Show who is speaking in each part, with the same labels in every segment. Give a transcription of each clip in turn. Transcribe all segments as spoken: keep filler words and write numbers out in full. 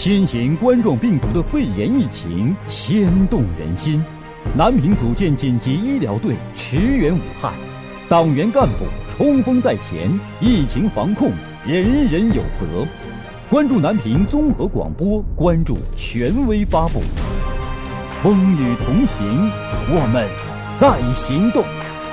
Speaker 1: 新型冠状病毒的肺炎疫情牵动人心，南平组建紧急医疗队驰援武汉，党员干部冲锋在前，疫情防控人人有责。关注南平综合广播，关注权威发布。风雨同行，我们在行动。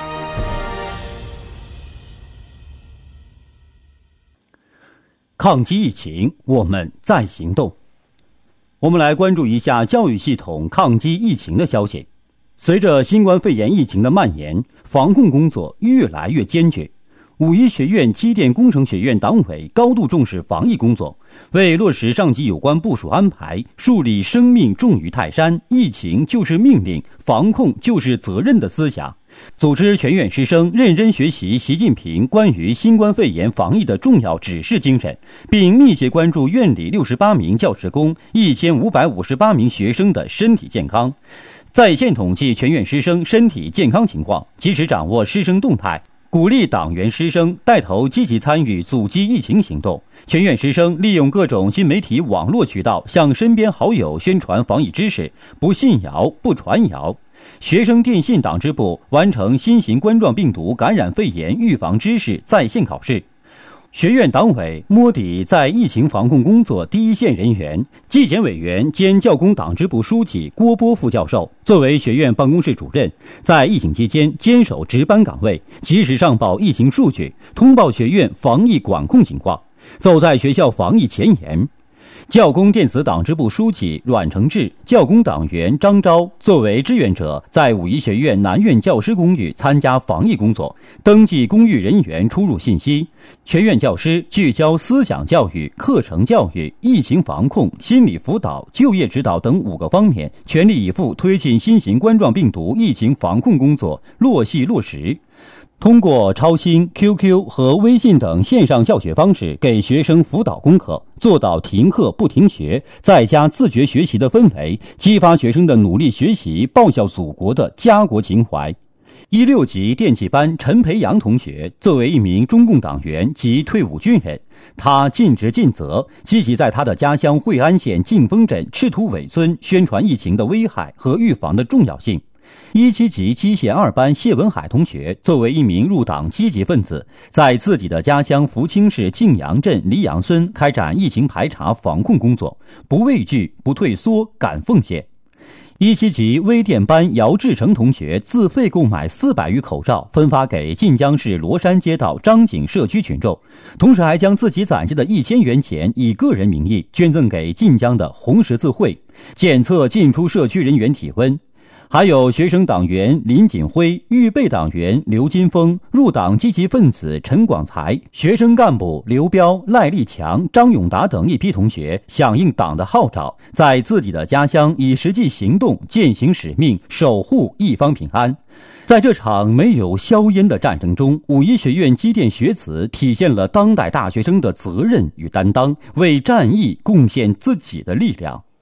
Speaker 1: 抗击疫情，我们在行动。我们来关注一下教育系统抗击疫情的消息。随着新冠肺炎疫情的蔓延，防控工作越来越艰巨。武夷学院机电工程学院党委高度重视防疫工作，为落实上级有关部署安排，树立生命重于泰山，疫情就是命令，防控就是责任的思想，组织全院师生认真学习习近平关于新冠肺炎防疫的重要指示精神，并密切关注院里六十八名教职工、一千五百五十八名学生的身体健康，在线统计全院师生身体健康情况，及时掌握师生动态，鼓励党员师生带头积极参与阻击疫情行动。全院师生利用各种新媒体网络渠道向身边好友宣传防疫知识，不信谣不传谣。学生电信党支部完成新型冠状病毒感染肺炎预防知识在线考试。学院党委摸底在疫情防控工作第一线人员，纪检委员兼教工党支部书记郭波副教授作为学院办公室主任，在疫情期间坚守值班岗位，及时上报疫情数据，通报学院防疫管控情况，走在学校防疫前沿。教工电子党支部书记阮承志、教工党员张昭作为志愿者，在武夷学院南院教师公寓参加防疫工作，登记公寓人员出入信息。全院教师聚焦思想教育、课程教育、疫情防控、心理辅导、就业指导等五个方面，全力以赴推进新型冠状病毒疫情防控工作落细落实。通过超新、Q Q 和微信等线上教学方式给学生辅导功课，做到停课不停学，在家自觉学习的氛围，激发学生的努力学习、报效祖国的家国情怀。一六级电气班陈培阳同学作为一名中共党员及退伍军人，他尽职尽责，积极在他的家乡惠安县晋丰镇赤土尾村宣传疫情的危害和预防的重要性。一七级机械二班谢文海同学作为一名入党积极分子，在自己的家乡福清市晋阳镇黎阳村开展疫情排查防控工作，不畏惧不退缩，敢奉献。一七级微电班姚志成同学自费购买四百余口罩，分发给晋江市罗山街道张景社区群众，同时还将自己攒下的一千元钱以个人名义捐赠给晋江的红十字会，检测进出社区人员体温。还有学生党员林锦辉、预备党员刘金峰、入党积极分子陈广才、学生干部刘彪、赖立强、张永达等一批同学响应党的号召，在自己的家乡以实际行动践行使命，守护一方平安。在这场没有硝烟的战争中，武夷学院机电学子体现了当代大学生的责任与担当，为战役贡献自己的力量。